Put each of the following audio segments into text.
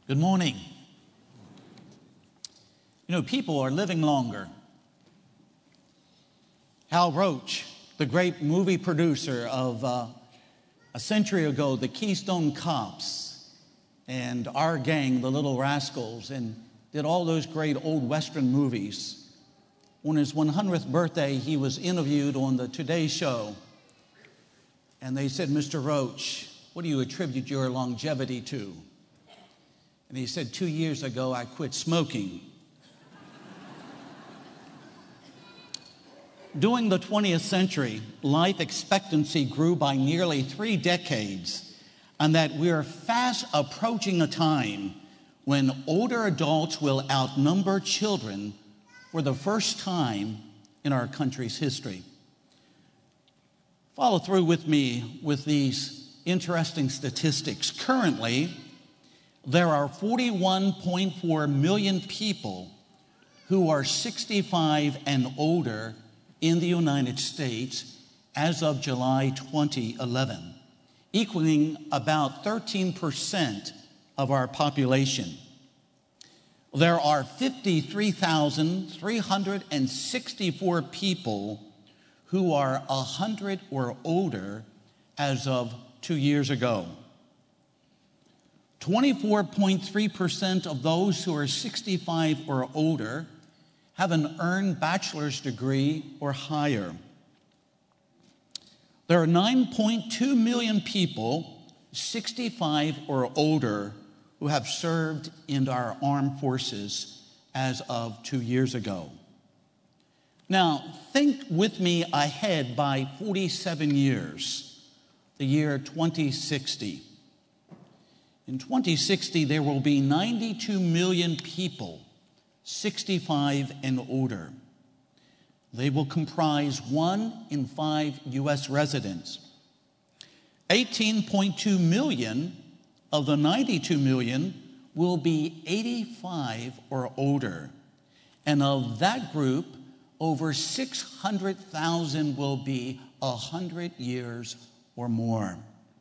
Good morning. You know, people are living longer. Hal Roach, the great movie producer of a century ago, the Keystone Cops, and Our Gang, the Little Rascals, and did all those great old Western movies. On his 100th birthday, he was interviewed on the Today Show, and they said, "Mr. Roach, what do you attribute your longevity to?" And he said, 2 years ago, I quit smoking. During the 20th century, life expectancy grew by nearly 3 decades, and that we are fast approaching a time when older adults will outnumber children for the first time in our country's history. Follow through with me with these interesting statistics. Currently, there are 41.4 million people who are 65 and older in the United States as of July 2011, equaling about 13% of our population. There are 53,364 people who are 100 or older as of 2 years ago. 24.3% of those who are 65 or older have an earned bachelor's degree or higher. There are 9.2 million people 65 or older who have served in our armed forces as of 2 years ago. Now, think with me ahead by 47 years, the year 2060. In 2060, there will be 92 million people 65 and older. They will comprise 1 in 5 U.S. residents. 18.2 million of the 92 million will be 85 or older. And of that group, over 600,000 will be 100 years or more.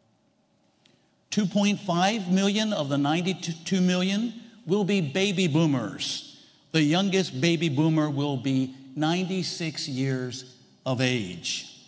2.5 million of the 92 million will be baby boomers. The youngest baby boomer will be 96 years of age.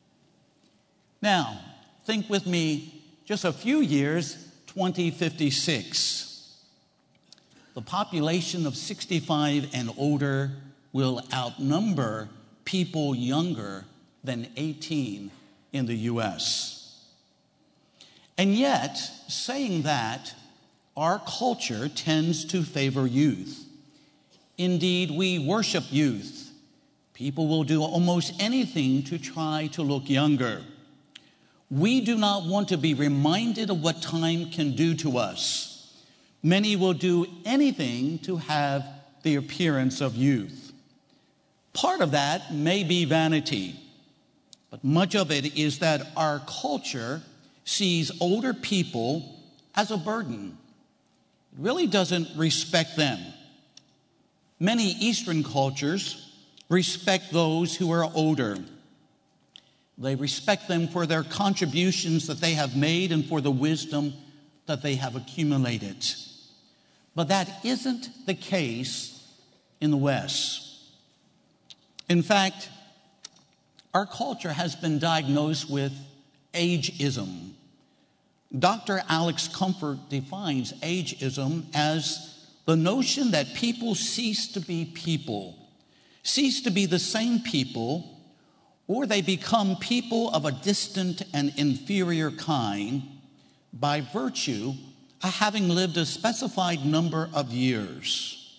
Now, think with me just a few years, 2056. The population of 65 and older will outnumber people younger than 18 in the U.S. And yet, saying that, our culture tends to favor youth. Indeed, we worship youth. People will do almost anything to try to look younger. We do not want to be reminded of what time can do to us. Many will do anything to have the appearance of youth. Part of that may be vanity, but much of it is that our culture sees older people as a burden. It really doesn't respect them. Many Eastern cultures respect those who are older. They respect them for their contributions that they have made and for the wisdom that they have accumulated. But that isn't the case in the West. In fact, our culture has been diagnosed with ageism. Dr. Alex Comfort defines ageism as the notion that people cease to be people, cease to be the same people, or they become people of a distant and inferior kind by virtue of having lived a specified number of years.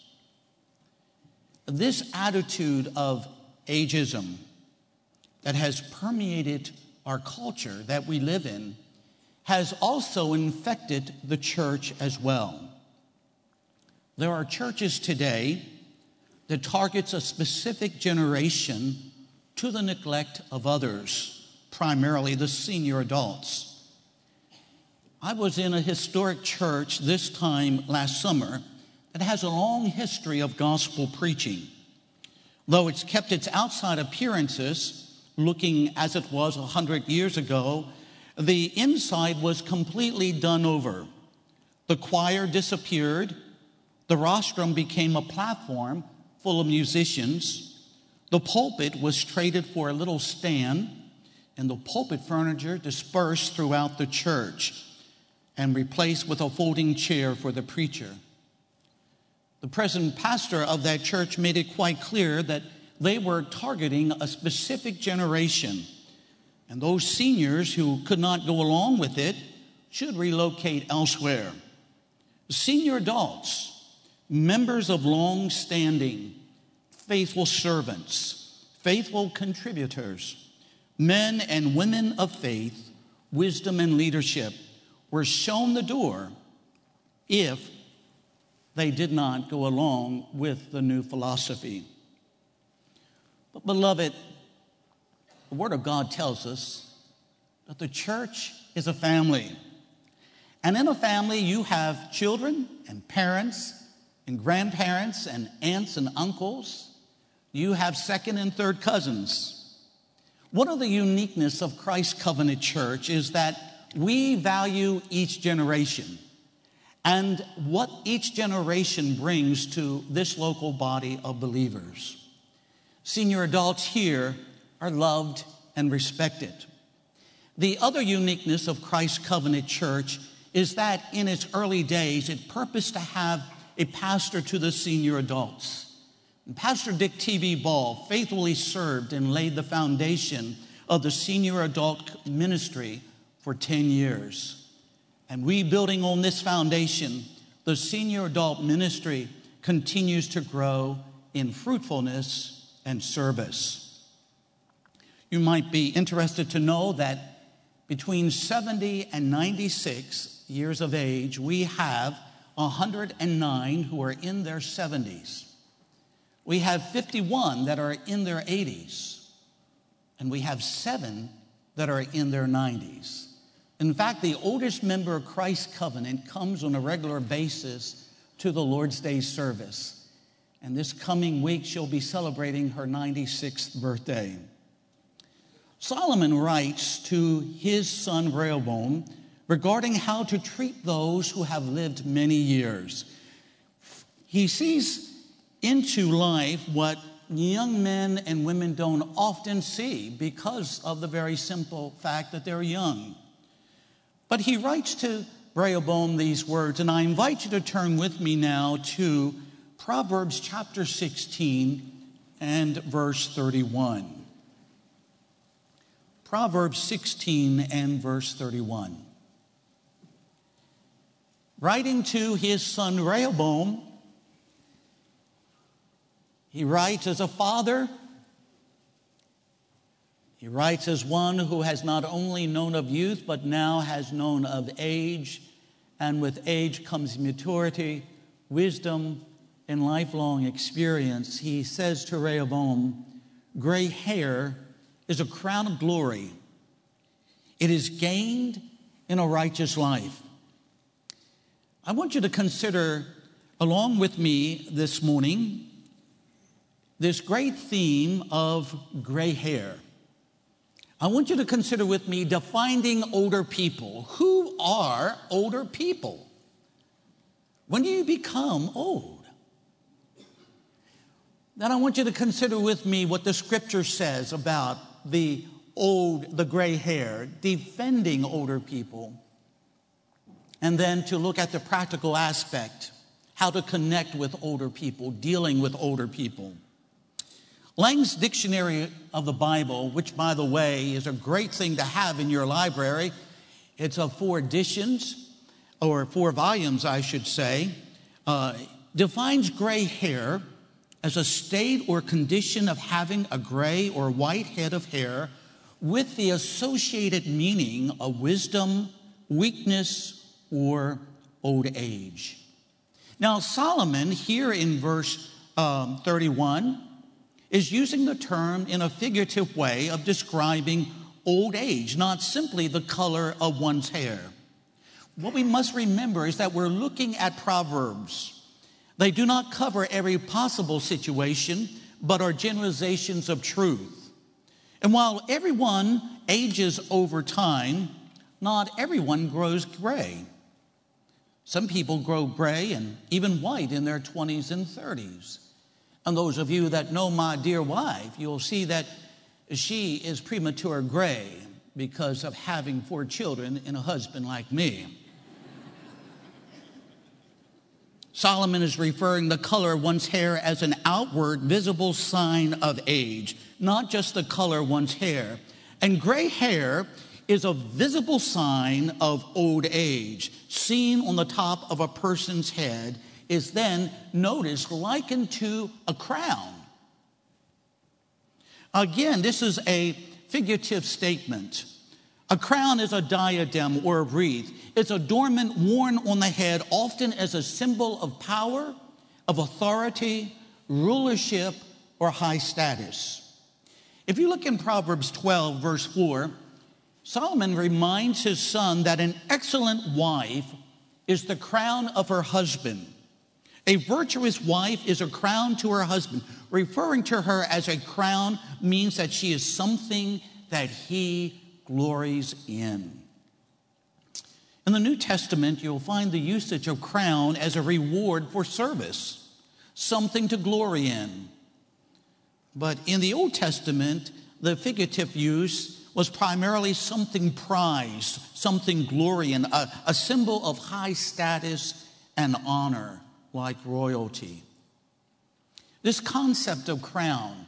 This attitude of ageism that has permeated our culture that we live in has also infected the church as well. There are churches today that targets a specific generation to the neglect of others, primarily the senior adults. I was in a historic church this time last summer that has a long history of gospel preaching. Though it's kept its outside appearances, looking as it was 100 years ago, the inside was completely done over. The choir disappeared. The rostrum became a platform full of musicians. The pulpit was traded for a little stand, and the pulpit furniture dispersed throughout the church and replaced with a folding chair for the preacher. The present pastor of that church made it quite clear that they were targeting a specific generation, and those seniors who could not go along with it should relocate elsewhere. Senior adults, members of long-standing, faithful servants, faithful contributors, men and women of faith, wisdom, and leadership were shown the door if they did not go along with the new philosophy. But beloved, the Word of God tells us that the church is a family. And in a family, you have children and parents and grandparents and aunts and uncles. You have second and third cousins. One of the uniqueness of Christ Covenant Church is that we value each generation and what each generation brings to this local body of believers. Senior adults here are loved and respected. The other uniqueness of Christ Covenant Church is that in its early days, it purposed to have a pastor to the senior adults. And Pastor Dick T.V. Ball faithfully served and laid the foundation of the senior adult ministry for 10 years. And rebuilding on this foundation, the senior adult ministry continues to grow in fruitfulness and service. You might be interested to know that between 70 and 96 years of age, we have 109 who are in their 70s. We have 51 that are in their 80s. And we have 7 that are in their 90s. In fact, the oldest member of Christ's Covenant comes on a regular basis to the Lord's Day service. And this coming week, she'll be celebrating her 96th birthday. Solomon writes to his son Rehoboam regarding how to treat those who have lived many years. He sees into life what young men and women don't often see because of the very simple fact that they're young. But he writes to Rehoboam these words, and I invite you to turn with me now to Proverbs chapter 16 and verse 31. Proverbs 16 and verse 31. Writing to his son Rehoboam, he writes as a father. He writes as one who has not only known of youth, but now has known of age. And with age comes maturity, wisdom, and lifelong experience. He says to Rehoboam, gray hair is a crown of glory. It is gained in a righteous life. I want you to consider, along with me this morning, this great theme of gray hair. I want you to consider with me defining older people. Who are older people? When do you become old? Then I want you to consider with me what the scripture says about the gray hair, defending older people. And then to look at the practical aspect, how to connect with older people, dealing with older people. Lang's Dictionary of the Bible, which, by the way, is a great thing to have in your library. It's of 4 editions, or 4 volumes, I should say, defines gray hair as a state or condition of having a gray or white head of hair with the associated meaning of wisdom, weakness, or old age. Now, Solomon, here in verse 31, is using the term in a figurative way of describing old age, not simply the color of one's hair. What we must remember is that we're looking at Proverbs. They do not cover every possible situation, but are generalizations of truth. And while everyone ages over time, not everyone grows gray. Some people grow gray and even white in their 20s and 30s. And those of you that know my dear wife, you'll see that she is premature gray because of having 4 children and a husband like me. Solomon is referring the color of one's hair as an outward visible sign of age, not just the color of one's hair. And gray hair is a visible sign of old age. Seen on the top of a person's head is then noticed likened to a crown. Again, this is a figurative statement. A crown is a diadem or a wreath. It's adornment worn on the head, often as a symbol of power, of authority, rulership, or high status. If you look in Proverbs 12, verse 4, Solomon reminds his son that an excellent wife is the crown of her husband. A virtuous wife is a crown to her husband. Referring to her as a crown means that she is something that he glories in. In the New Testament, you'll find the usage of crown as a reward for service, something to glory in. But in the Old Testament, the figurative use was primarily something prized, something glory in, a symbol of high status and honor, like royalty. This concept of crown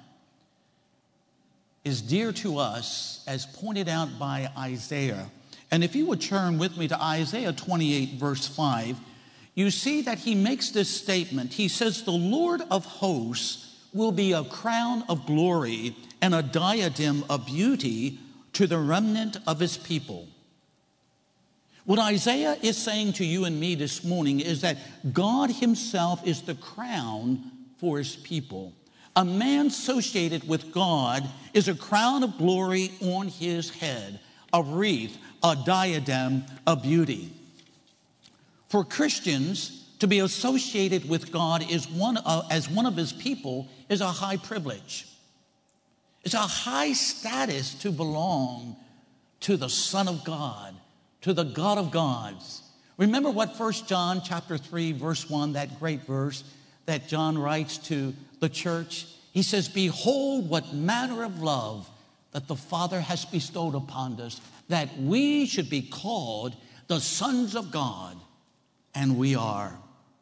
is dear to us, as pointed out by Isaiah. And if you would turn with me to Isaiah 28, verse 5, you see that he makes this statement. He says, "The Lord of hosts will be a crown of glory and a diadem of beauty to the remnant of his people." What Isaiah is saying to you and me this morning is that God himself is the crown for his people. A man associated with God is a crown of glory on his head, a wreath, a diadem of beauty. For Christians, to be associated with God as one of his people is a high privilege. It's a high status to belong to the Son of God, to the God of gods. Remember what 1 John chapter 3, verse 1, that great verse that John writes to the church? He says, "Behold what manner of love that the Father has bestowed upon us, that we should be called the sons of God, and we are."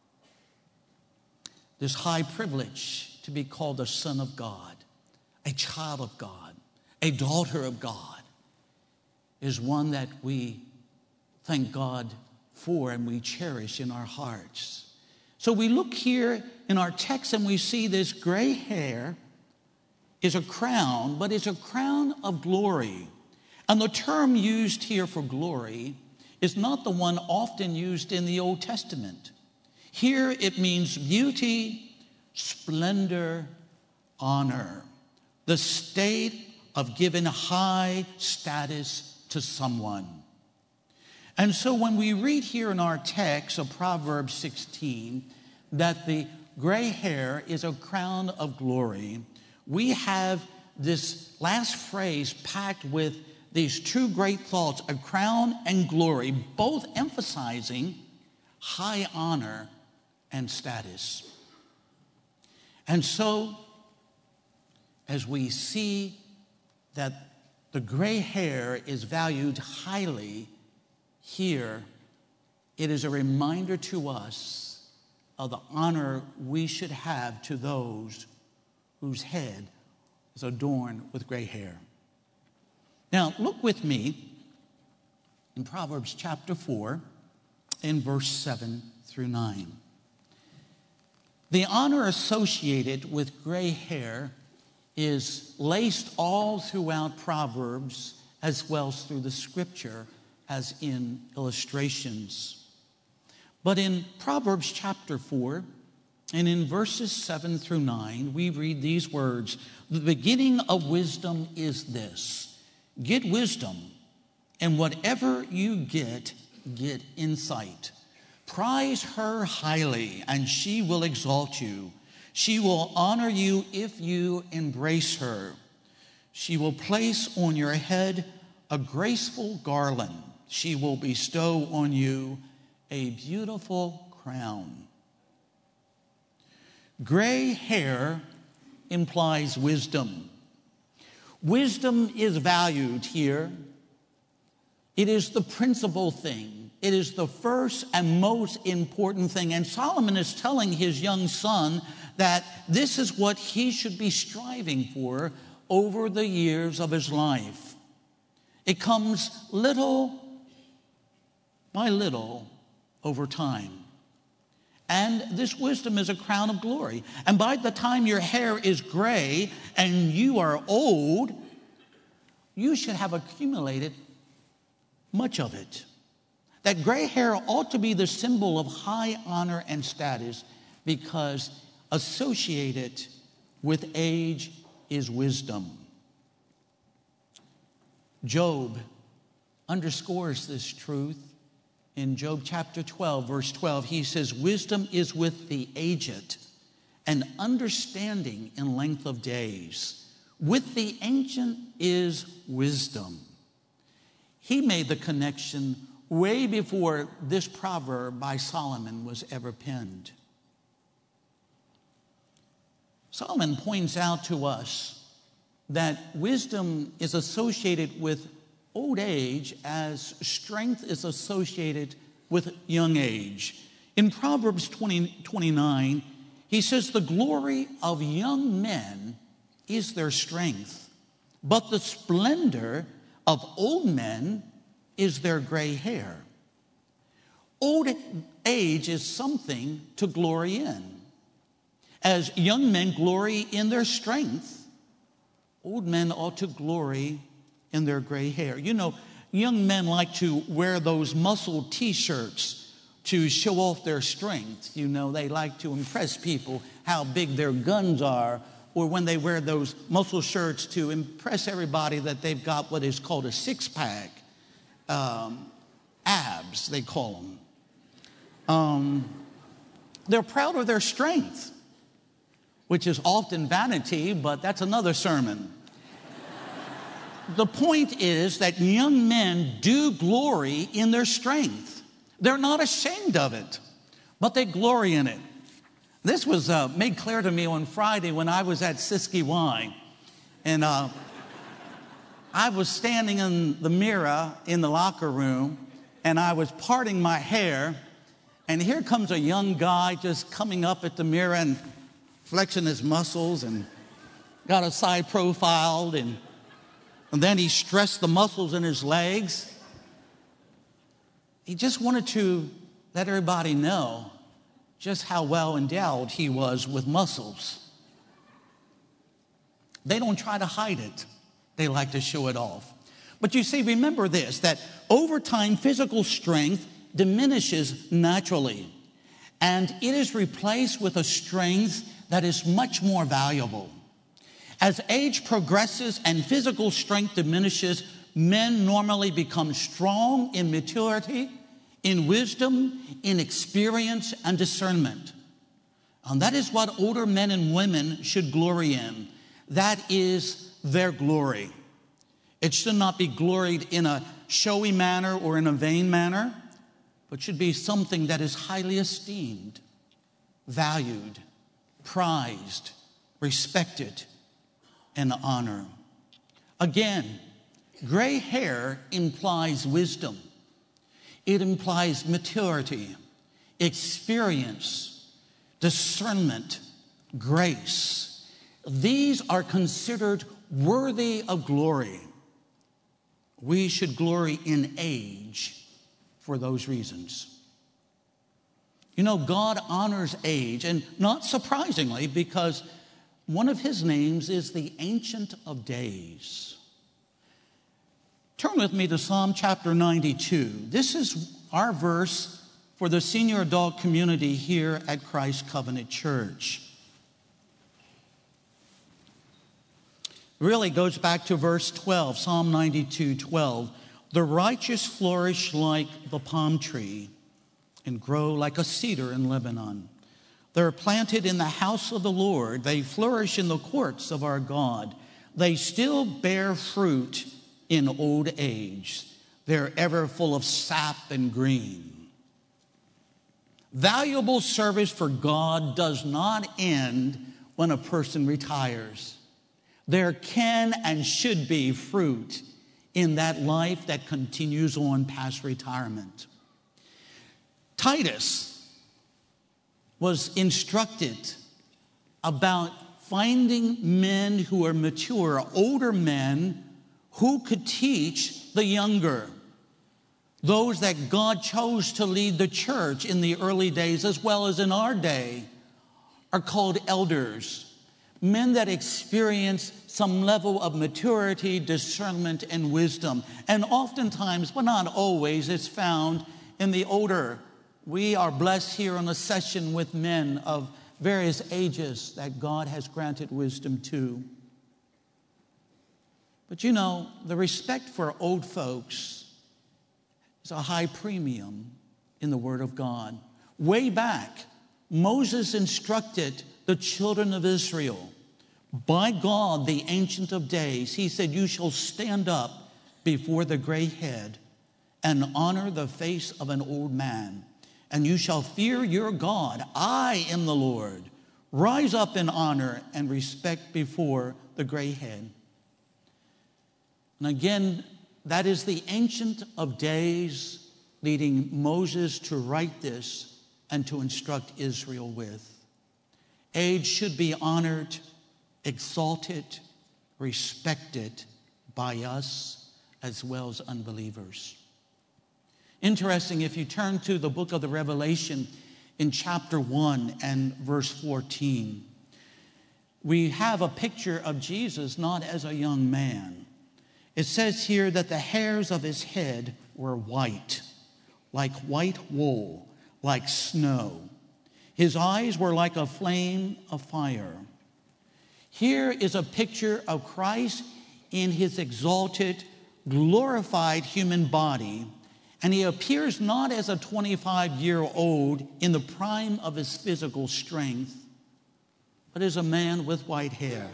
This high privilege to be called a son of God, a child of God, a daughter of God, is one that we thank God for and we cherish in our hearts. So we look here in our text and we see this gray hair is a crown, but it's a crown of glory. And the term used here for glory is not the one often used in the Old Testament. Here it means beauty, splendor, honor, the state of giving high status to someone. And so when we read here in our text of Proverbs 16 that the gray hair is a crown of glory, we have this last phrase packed with these two great thoughts, a crown and glory, both emphasizing high honor and status. And so, as we see that the gray hair is valued highly here, it is a reminder to us of the honor we should have to those whose head is adorned with gray hair. Now, look with me in Proverbs chapter 4 in verse 7 through 9. The honor associated with gray hair is laced all throughout Proverbs as well as through the scripture as in illustrations. But in Proverbs chapter 4 and in verses 7 through 9, we read these words: "The beginning of wisdom is this. Get wisdom, and whatever you get insight. Prize her highly, and she will exalt you. She will honor you if you embrace her. She will place on your head a graceful garland. She will bestow on you a beautiful crown. Gray hair implies wisdom. Wisdom is valued here. It is the principal thing. It is the first and most important thing. And Solomon is telling his young son that this is what he should be striving for over the years of his life. It comes little by little over time. And this wisdom is a crown of glory. And by the time your hair is gray and you are old, you should have accumulated much of it. That gray hair ought to be the symbol of high honor and status, because associated with age is wisdom. Job underscores this truth. In Job chapter 12, verse 12, he says, wisdom is with the aged, and understanding in length of days. With the ancient is wisdom. He made the connection way before this proverb by Solomon was ever penned. Solomon points out to us that wisdom is associated with old age as strength is associated with young age. In Proverbs 29, he says, the glory of young men is their strength, but the splendor of old men is their gray hair. Old age is something to glory in. As young men glory in their strength, old men ought to glory in their gray hair. You know, young men like to wear those muscle T-shirts to show off their strength. You know, they like to impress people how big their guns are, or when they wear those muscle shirts to impress everybody that they've got what is called a six-pack. Abs, they call them. They're proud of their strength, which is often vanity, but that's another sermon. The point is that young men do glory in their strength. They're not ashamed of it, but they glory in it. This was made clear to me on Friday when I was at Siskiyou, and I was standing in the mirror in the locker room, and I was parting my hair, and here comes a young guy just coming up at the mirror and flexing his muscles and got a side profiled, and then he stressed the muscles in his legs. He just wanted to let everybody know just how well endowed he was with muscles. They don't try to hide it. They like to show it off. But you see, remember this, that over time, physical strength diminishes naturally, and it is replaced with a strength that is much more valuable. As age progresses and physical strength diminishes, men normally become strong in maturity, in wisdom, in experience, and discernment. And that is what older men and women should glory in. That is their glory. It should not be gloried in a showy manner or in a vain manner, but should be something that is highly esteemed, valued, prized, respected, and honored. Again, gray hair implies wisdom. It implies maturity, experience, discernment, grace. These are considered worthy of glory. We should glory in age for those reasons. You know, God honors age, and not surprisingly, because one of his names is the Ancient of Days. Turn with me to Psalm chapter 92. This is our verse for the senior adult community here at Christ Covenant Church. Really goes back to verse 12, Psalm 92:12. The righteous flourish like the palm tree and grow like a cedar in Lebanon. They're planted in the house of the Lord. They flourish in the courts of our God. They still bear fruit in old age. They're ever full of sap and green. Valuable service for God does not end when a person retires. There can and should be fruit in that life that continues on past retirement. Titus was instructed about finding men who are mature, older men who could teach the younger. Those that God chose to lead the church in the early days as well as in our day are called elders, men that experience some level of maturity, discernment, and wisdom. And oftentimes, but not always, it's found in the older. We are blessed here on a session with men of various ages that God has granted wisdom to. But you know, the respect for old folks is a high premium in the Word of God. Way back, Moses instructed the children of Israel, by God, the Ancient of Days, he said, you shall stand up before the gray head and honor the face of an old man, and you shall fear your God. I am the Lord. Rise up in honor and respect before the gray head. And again, that is the Ancient of Days leading Moses to write this and to instruct Israel with. Age should be honored, exalted, respected by us as well as unbelievers. Interesting, if you turn to the book of the Revelation in chapter 1 and verse 14, we have a picture of Jesus not as a young man. It says here that the hairs of his head were white, like white wool, like snow. His eyes were like a flame of fire. Here is a picture of Christ in his exalted, glorified human body, and he appears not as a 25-year-old in the prime of his physical strength, but as a man with white hair.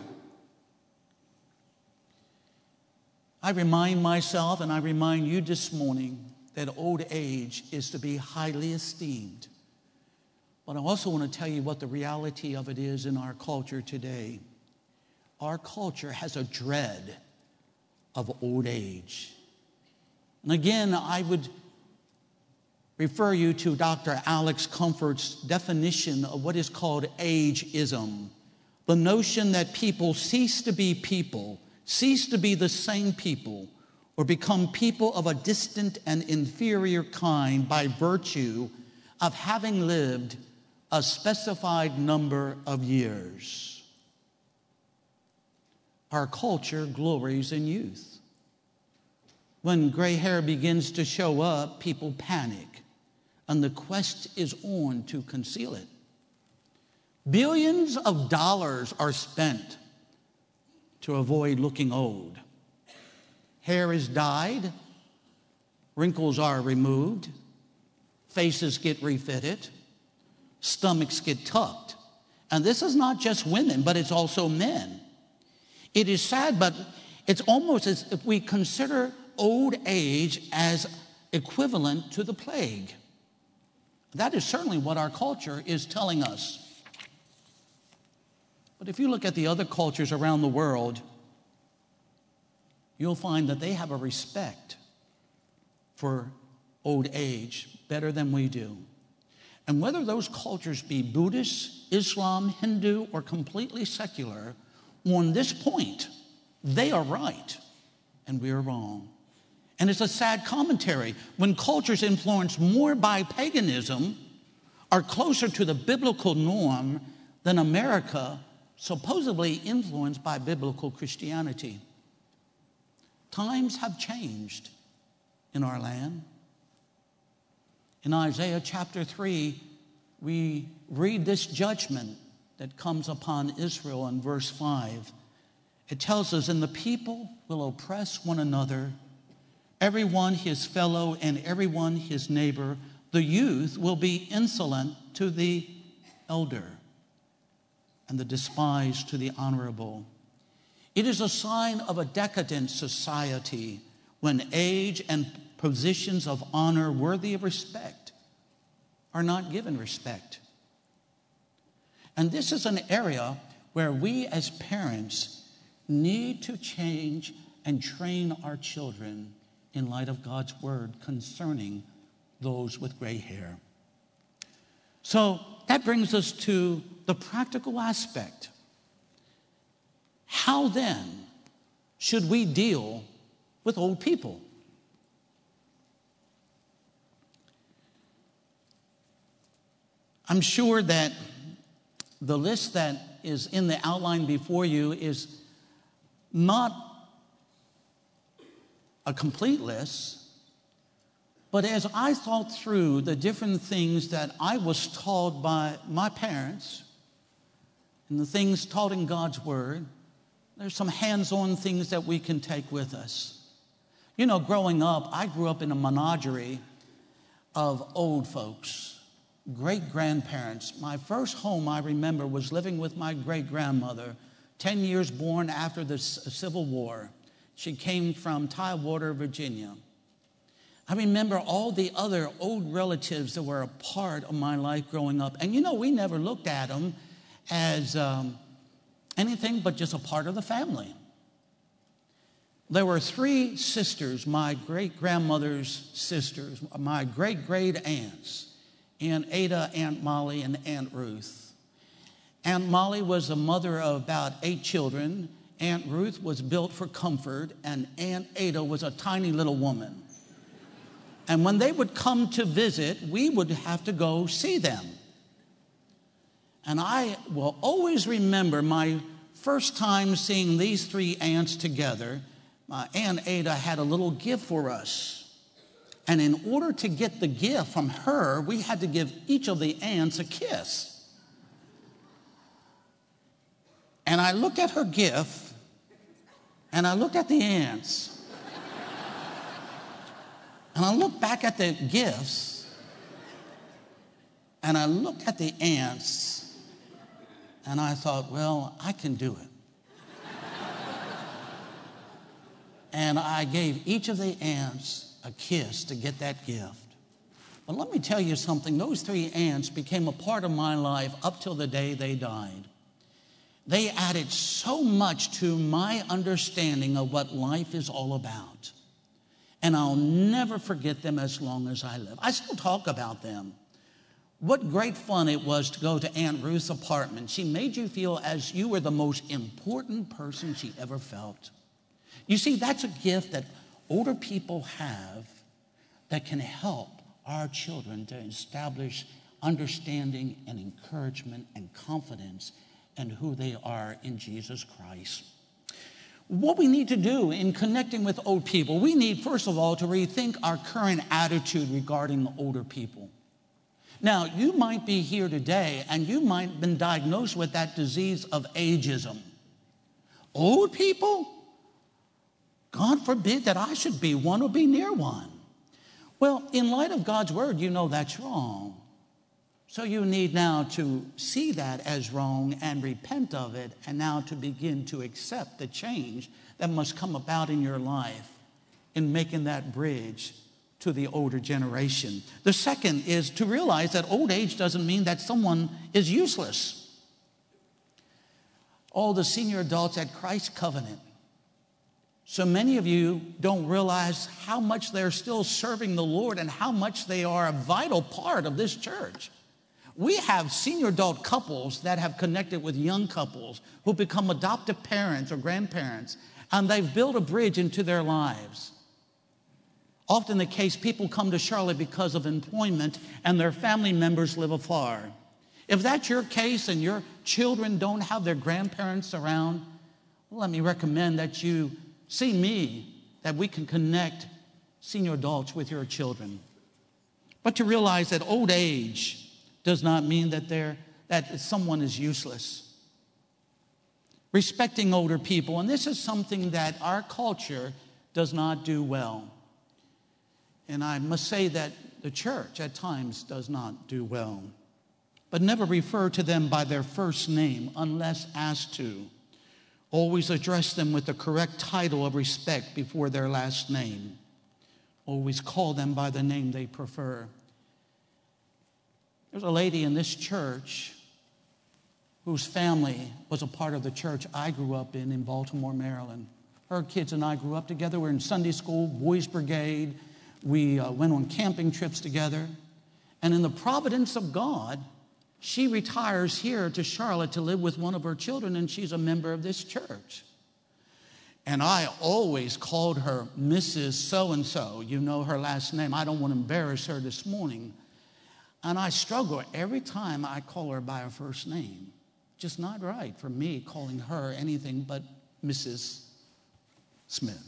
I remind myself and I remind you this morning that old age is to be highly esteemed. But I also want to tell you what the reality of it is in our culture today. Our culture has a dread of old age. And again, I would refer you to Dr. Alex Comfort's definition of what is called ageism. The notion that people cease to be people, cease to be the same people, or become people of a distant and inferior kind by virtue of having lived a specified number of years. Our culture glories in youth. When gray hair begins to show up, people panic, and the quest is on to conceal it. Billions of dollars are spent to avoid looking old. Hair is dyed, wrinkles are removed, faces get refitted, stomachs get tucked. And this is not just women, but it's also men. It is sad, but it's almost as if we consider old age as equivalent to the plague. That is certainly what our culture is telling us. But if you look at the other cultures around the world, you'll find that they have a respect for old age better than we do. And whether those cultures be Buddhist, Islam, Hindu, or completely secular, on this point, they are right and we are wrong. And it's a sad commentary when cultures influenced more by paganism are closer to the biblical norm than America, supposedly influenced by biblical Christianity. Times have changed in our land. In Isaiah chapter 3, we read this judgment that comes upon Israel in verse 5. It tells us, and the people will oppress one another, everyone his fellow and everyone his neighbor. The youth will be insolent to the elder, and the despised to the honorable. It is a sign of a decadent society when age and positions of honor worthy of respect are not given respect. And this is an area where we as parents need to change and train our children in light of God's word concerning those with gray hair. So that brings us to the practical aspect. How then should we deal with old people? I'm sure that the list that is in the outline before you is not a complete list, but as I thought through the different things that I was taught by my parents and the things taught in God's word, there's some hands-on things that we can take with us. You know, growing up, I grew up in a menagerie of old folks. Great-grandparents. My first home, I remember, was living with my great-grandmother, 10 years born after the Civil War. She came from Tidewater, Virginia. I remember all the other old relatives that were a part of my life growing up. And, you know, we never looked at them as anything but just a part of the family. There were 3 sisters, my great-grandmother's sisters, my great-great-aunts. Aunt Ada, Aunt Molly, and Aunt Ruth. Aunt Molly was a mother of about 8 children. Aunt Ruth was built for comfort, and Aunt Ada was a tiny little woman. And when they would come to visit, we would have to go see them. And I will always remember my first time seeing these 3 aunts together. My Aunt Ada had a little gift for us. And in order to get the gift from her, we had to give each of the aunts a kiss. And I looked at her gift, and I looked at the aunts. And I looked back at the gifts, and I looked at the aunts, and I thought, well, I can do it. And I gave each of the aunts a kiss to get that gift. But let me tell you something. Those 3 aunts became a part of my life up till the day they died. They added so much to my understanding of what life is all about. And I'll never forget them as long as I live. I still talk about them. What great fun it was to go to Aunt Ruth's apartment. She made you feel as you were the most important person she ever felt. You see, that's a gift that older people have that can help our children to establish understanding and encouragement and confidence in who they are in Jesus Christ. What we need to do in connecting with old people, we need, first of all, to rethink our current attitude regarding older people. Now, you might be here today and you might have been diagnosed with that disease of ageism. Old people? God forbid that I should be one or be near one. Well, in light of God's word, you know that's wrong. So you need now to see that as wrong and repent of it, and now to begin to accept the change that must come about in your life in making that bridge to the older generation. The second is to realize that old age doesn't mean that someone is useless. All the senior adults at Christ Covenant, so many of you don't realize how much they're still serving the Lord and how much they are a vital part of this church. We have senior adult couples that have connected with young couples who become adoptive parents or grandparents, and they've built a bridge into their lives. Often the case, people come to Charlotte because of employment and their family members live afar. If that's your case and your children don't have their grandparents around, well, let me recommend that you see me, that we can connect senior adults with your children. But to realize that old age does not mean that someone is useless. Respecting older people, and this is something that our culture does not do well. And I must say that the church at times does not do well. But never refer to them by their first name unless asked to. Always address them with the correct title of respect before their last name. Always call them by the name they prefer. There's a lady in this church whose family was a part of the church I grew up in Baltimore, Maryland. Her kids and I grew up together. We were in Sunday school, Boys Brigade. We went on camping trips together. And in the providence of God, she retires here to Charlotte to live with one of her children, and she's a member of this church. And I always called her Mrs. So-and-so. You know her last name. I don't want to embarrass her this morning. And I struggle every time I call her by her first name. Just not right for me calling her anything but Mrs. Smith.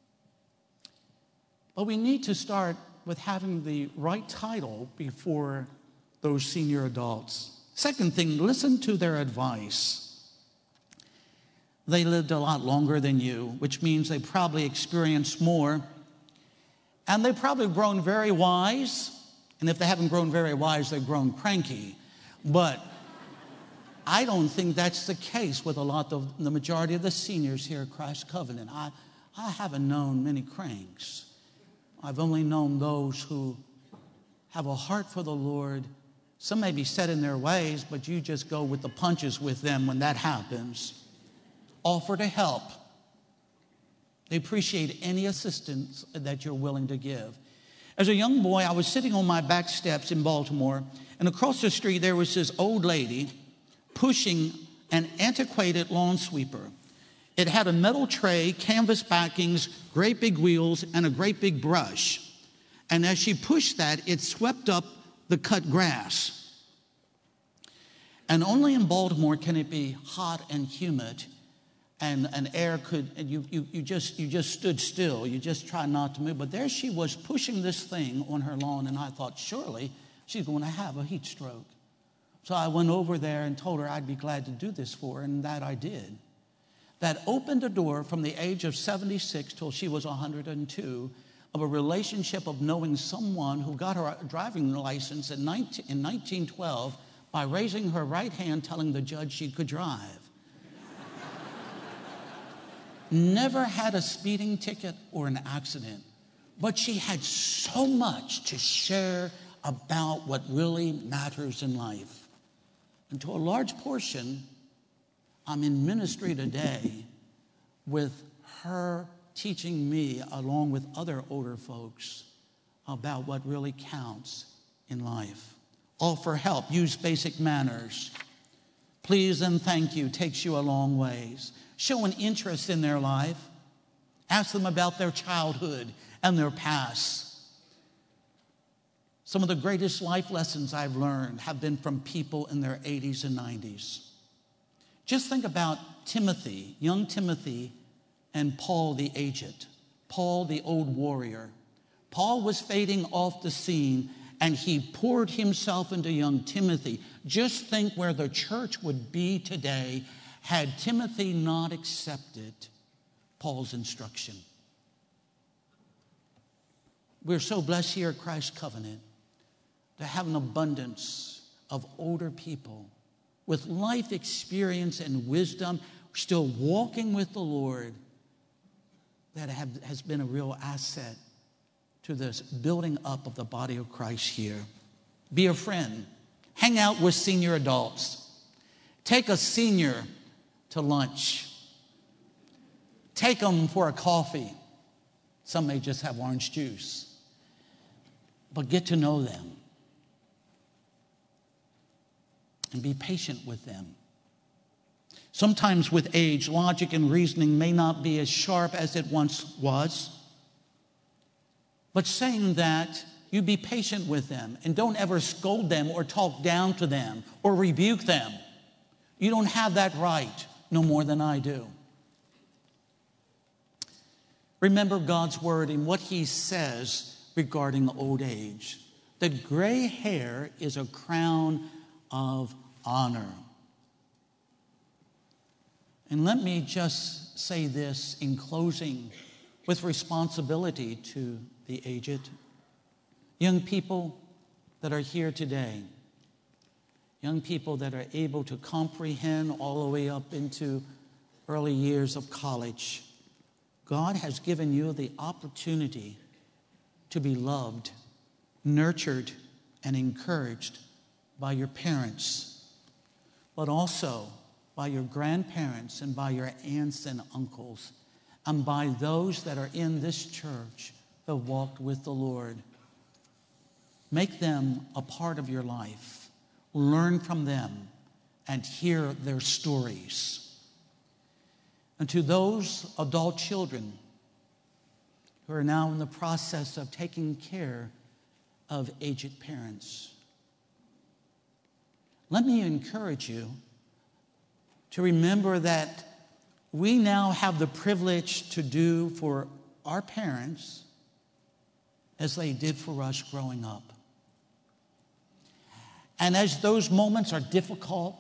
But we need to start with having the right title before those senior adults. Second thing, listen to their advice. They lived a lot longer than you, which means they probably experienced more. And they've probably grown very wise. And if they haven't grown very wise, they've grown cranky. But I don't think that's the case with the majority of the seniors here at Christ Covenant. I haven't known many cranks. I've only known those who have a heart for the Lord. Some may be set in their ways, but you just go with the punches with them when that happens. Offer to help. They appreciate any assistance that you're willing to give. As a young boy, I was sitting on my back steps in Baltimore, and across the street there was this old lady pushing an antiquated lawn sweeper. It had a metal tray, canvas backings, great big wheels, and a great big brush. And as she pushed that, it swept up the cut grass. And only in Baltimore can it be hot and humid, and air could, and you just stood still. You just tried not to move. But there she was pushing this thing on her lawn, and I thought, surely she's going to have a heat stroke. So I went over there and told her I'd be glad to do this for her, and that I did. That opened a door from the age of 76 till she was 102 of a relationship of knowing someone who got her a driving license in 1912 by raising her right hand, telling the judge she could drive. Never had a speeding ticket or an accident, but she had so much to share about what really matters in life. And to a large portion, I'm in ministry today with her teaching me, along with other older folks, about what really counts in life. Offer help, use basic manners. Please and thank you takes you a long ways. Show an interest in their life. Ask them about their childhood and their past. Some of the greatest life lessons I've learned have been from people in their 80s and 90s. Just think about Timothy, young Timothy, and Paul the aged, Paul the old warrior. Paul was fading off the scene, and he poured himself into young Timothy. Just think where the church would be today had Timothy not accepted Paul's instruction. We're so blessed here at Christ Covenant to have an abundance of older people with life experience and wisdom, still walking with the Lord, that has been a real asset to this building up of the body of Christ here. Be a friend. Hang out with senior adults. Take a senior to lunch. Take them for a coffee. Some may just have orange juice. But get to know them. And be patient with them. Sometimes with age, logic and reasoning may not be as sharp as it once was. But saying that, you be patient with them and don't ever scold them or talk down to them or rebuke them. You don't have that right no more than I do. Remember God's word and what he says regarding old age. That gray hair is a crown of honor. And let me just say this in closing with responsibility to the aged. Young people that are here today, young people that are able to comprehend all the way up into early years of college, God has given you the opportunity to be loved, nurtured, and encouraged by your parents, but also by your grandparents and by your aunts and uncles, and by those that are in this church who have walked with the Lord. Make them a part of your life. Learn from them and hear their stories. And to those adult children who are now in the process of taking care of aged parents, let me encourage you to remember that we now have the privilege to do for our parents as they did for us growing up. And as those moments are difficult,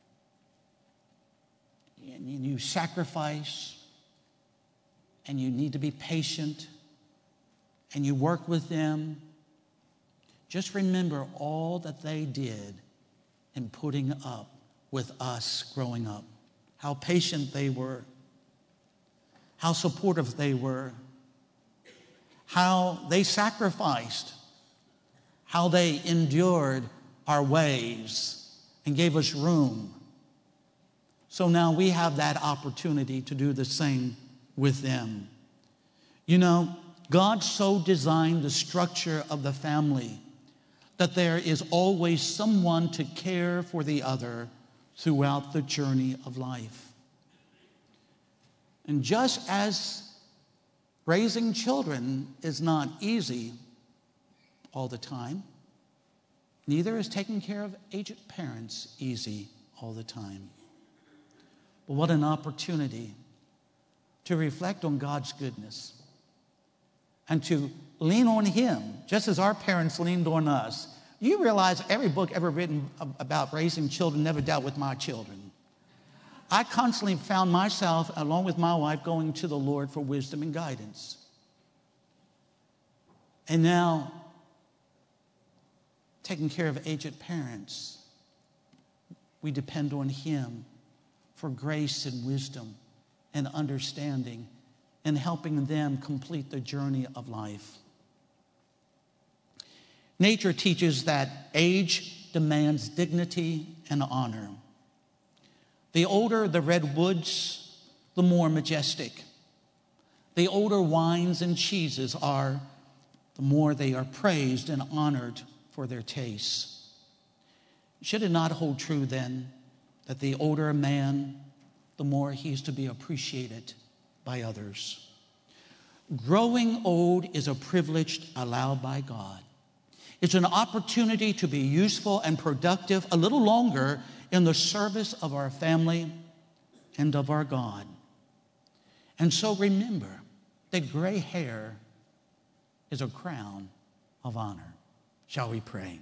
and you sacrifice, and you need to be patient, and you work with them, just remember all that they did in putting up with us growing up. How patient they were, how supportive they were, how they sacrificed, how they endured our ways and gave us room. So now we have that opportunity to do the same with them. You know, God so designed the structure of the family that there is always someone to care for the other throughout the journey of life. And just as raising children is not easy all the time, neither is taking care of aged parents easy all the time. But what an opportunity to reflect on God's goodness and to lean on Him, just as our parents leaned on us. You realize every book ever written about raising children never dealt with my children. I constantly found myself, along with my wife, going to the Lord for wisdom and guidance. And now, taking care of aged parents, we depend on Him for grace and wisdom and understanding and helping them complete the journey of life. Nature teaches that age demands dignity and honor. The older the redwoods, the more majestic. The older wines and cheeses are, the more they are praised and honored for their tastes. Should it not hold true then that the older a man, the more he is to be appreciated by others? Growing old is a privilege allowed by God. It's an opportunity to be useful and productive a little longer in the service of our family and of our God. And so remember that gray hair is a crown of honor. Shall we pray?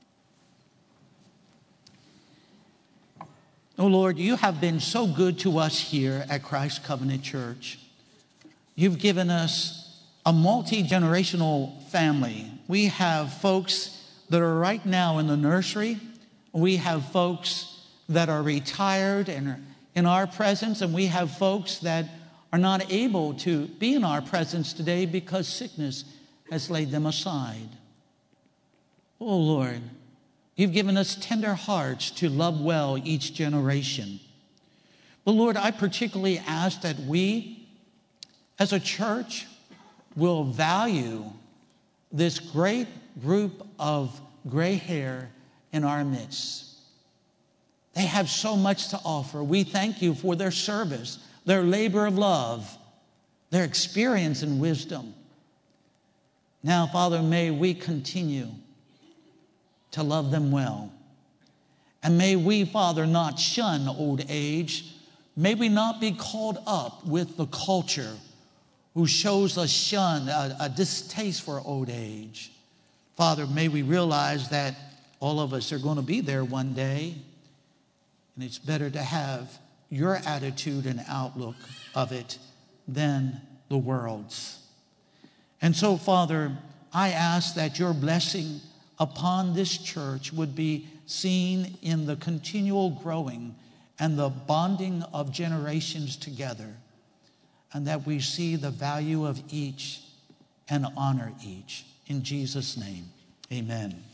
Oh Lord, you have been so good to us here at Christ Covenant Church. You've given us a multi-generational family. We have folks that are right now in the nursery. We have folks that are retired and are in our presence, and we have folks that are not able to be in our presence today because sickness has laid them aside. Oh Lord, you've given us tender hearts to love well each generation. But Lord, I particularly ask that we, as a church, will value this great group of gray hair in our midst. They have so much to offer. We thank you for their service, their labor of love, their experience and wisdom. Now, Father, may we continue to love them well. And may we, Father, not shun old age. May we not be caught up with the culture who shows a shun, a distaste for old age. Father, may we realize that all of us are going to be there one day, and it's better to have your attitude and outlook of it than the world's. And so, Father, I ask that your blessing upon this church would be seen in the continual growing and the bonding of generations together, and that we see the value of each and honor each. In Jesus' name, amen.